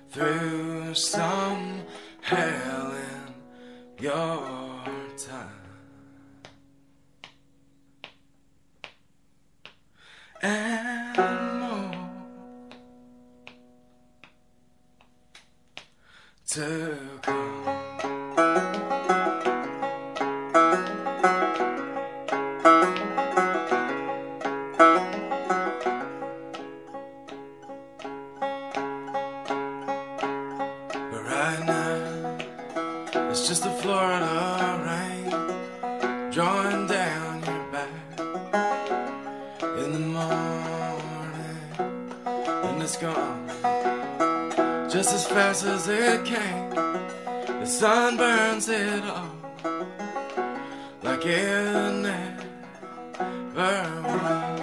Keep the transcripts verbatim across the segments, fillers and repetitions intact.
through some hell in your time, and more to come. But right now, it's just the Florida rain drawing down your back in the morning, and it's gone just as fast as it came. The sun burns it off like it never was.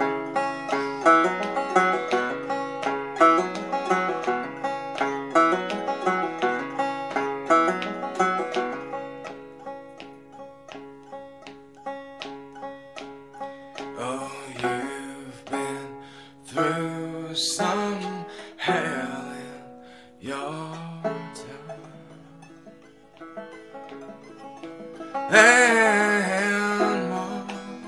Oh, you've been through some hell in your time, and more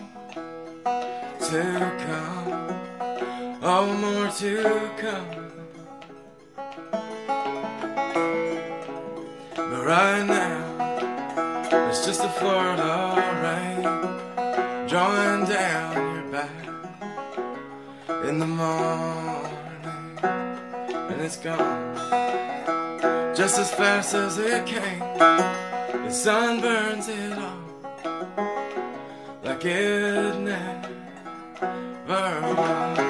to come, oh, more to come. But right now, it's just the Florida rain drawing down your back in the morning, and it's gone just as fast as it came. The sun burns it off like it never was.